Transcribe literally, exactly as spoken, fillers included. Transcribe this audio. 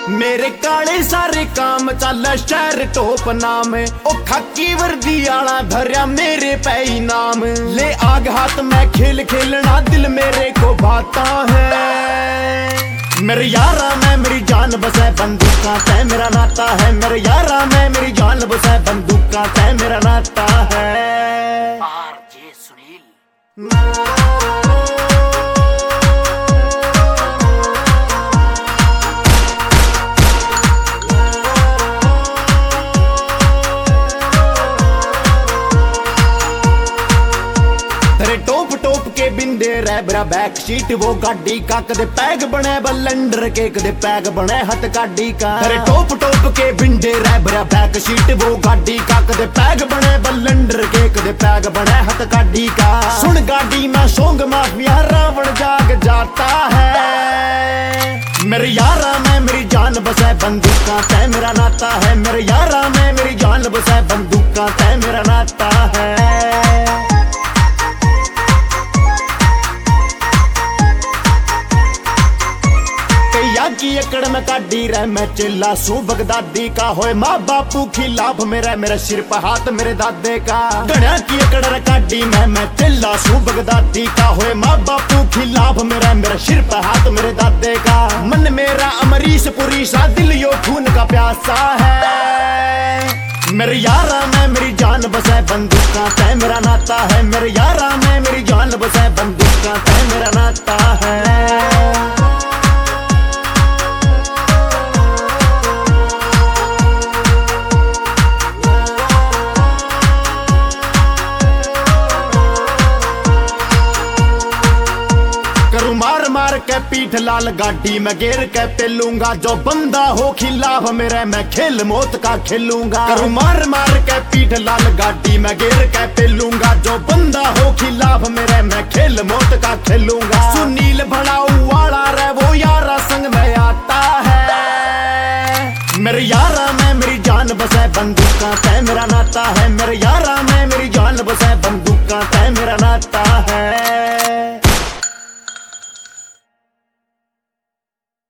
मेरे काले सारे काम चल शहर टोप नाम ओ खाकी वर्दी आला धरिया मेरे पे नाम ले आग हाथ में खेल खेलना दिल मेरे को भाता है। मेरे यारा में मेरी जान बसे बंदूका तय मेरा नाता है। मेरे यारा में मेरी जान बसे बंदूका तय मेरा नाता है। आरजे सुनील। टोप टोप के बिंदे रैबरा बैक सीट वो गाड़ी का कदे पैग बने बलंडर के कदे पैग बने हथ गाड़ी का। अरे टोप टोप के बिंदे रैबरा बैक सीट वो गाड़ी का कदे पैग बने बलंडर के कदे पैग बने हथ गाड़ी का। सुन गाड़ी में सोंग माफिया रावण जाग जाता है। मेरे यारा में मेरी जान बसे बंदूका तय मेरा नाता है। मेरे यारा में मेरी जान बसे बंदूका तय मेरा नाता है। की एकड़ में काटी रह मैं चिल्ला सू बगदादी का होए माँ बापू खिलाफ मेरा मेरा सिर पर हाथ मेरे दादे का। गणा की एकड़ में काटी मैं मैं चिल्ला सू बगदादी का होए माँ बापू खिलाफ मेरा मेरा सिर पर हाथ मेरे दादे का। मन मेरा अमरीश पुरी सा दिल यो खून का प्यासा है। मेरे यारा में मेरी जान बसे बंदूका तय मेरा नाता है। मेरे यारा में मेरी जान बसे बंदूका तय मेरा नाता है। मार मार के पीठ लाल गाड़ी में गेर के पेलूंगा जो बंदा हो खिलाफ मेरे मैं खेल मौत का खेलूंगा। करूं मार मार के पीठ लाल गाड़ी में गेर के पेलूंगा जो बंदा हो खिलाफ मेरे मैं खेल मौत का खेलूंगा। सुनील भड़ाऊ वाला रे वो यारा संग में आता है। मेरे यारा में मेरी जान बसे बंदूका तय मेरा नाता है। मेरे यारा में मेरी जान बसे बंदूका तय मेरा नाता है।